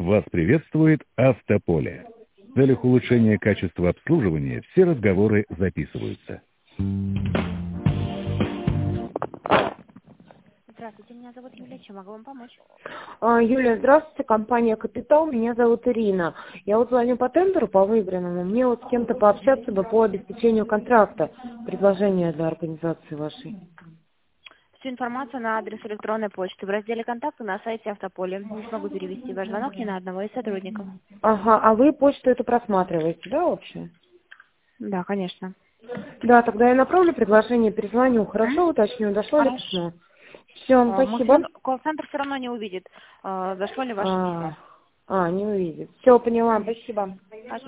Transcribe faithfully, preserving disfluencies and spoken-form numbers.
Вас приветствует Автополе. В целях улучшения качества обслуживания все разговоры записываются. Здравствуйте, меня зовут Юлия. Чем могу вам помочь? А, Юлия, здравствуйте, компания «Капитал», меня зовут Ирина. Я вот звоню по тендеру, по выигранному. Мне вот с кем-то пообщаться бы по обеспечению контракта. Предложение для организации вашей. Всю информацию на адрес электронной почты в разделе «Контакты» на сайте Автополе. Не смогу перевести ваш звонок ни на одного из сотрудников. Ага, а вы почту эту просматриваете, да, вообще? Да, конечно. Да, тогда я направлю предложение, перезвоню. Хорошо, уточню, дошло ли Хорошо. письмо? Все, А, Мы спасибо. все- колл-центр все равно не увидит, а, зашло ли ваше А, письмо. а, не увидит. Все, поняла, спасибо.